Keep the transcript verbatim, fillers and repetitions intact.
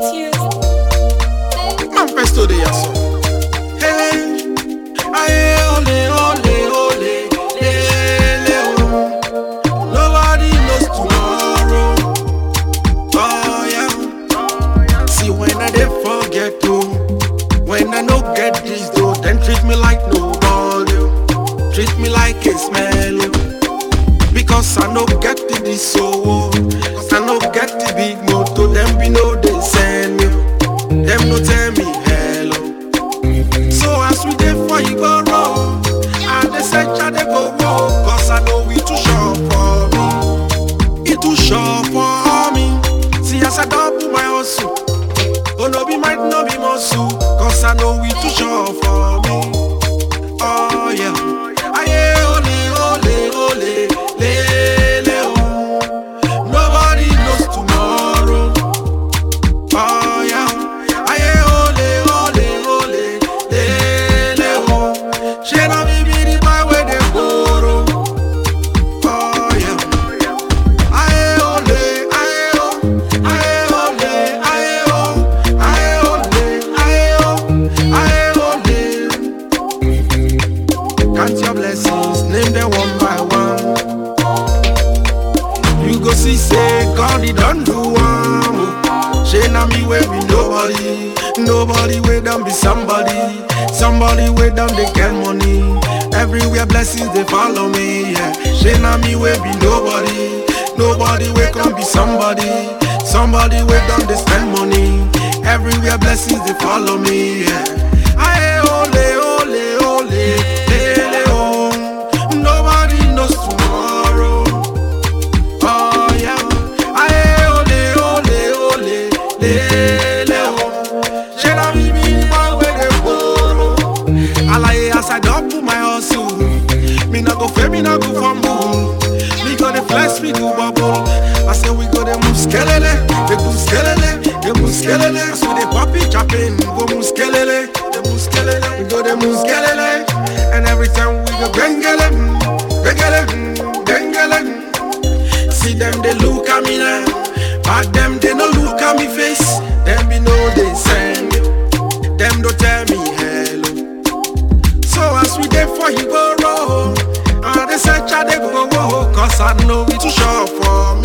Manifesto de yaso. Hey, aye, ole, ole, ole, le, le, oh. Nobody knows tomorrow. Oh yeah. See when I dey forget to, when I no get this though, then treat me like nobody. Treat me like a smell. Because I no get the this so, cause I no get the big motor. Them be no they send me. Them no tell me hello. So as we dey for you go roll, and they say cha they go roll, cause I know we too short for me. It too short for me. See as I double my hustle, oh no be might no be muscle, cause I know we too short for me. Oh yeah, aye ole ole ole le le oh. Nobody knows tomorrow. Oh yeah. Count your blessings, name them one by one. You go see, say, God, he done do one. She na me where be nobody. Nobody where done be somebody. Somebody where done they get money. Everywhere blessings they follow me, yeah. She na me where be nobody. Nobody where can be somebody. Somebody where done they spend money. Everywhere blessings they follow me, yeah. Aye, ole, ole, ole. I double my hustle. Me not go fail, me not go fumble. Me go the flex, me do bubble. I say we go the muskelele, the muskelele, the muskelele. So the poppy chopping, go muskelele, the muskelele. We go the muskelele, and every time we go gengele, gengele, gengele. See them, they look at me now, but them they no look at me face. Them be know they send, them don't tell me hello. So as we dey for you go roll, and they say cha they go go, cause I know we too short for me.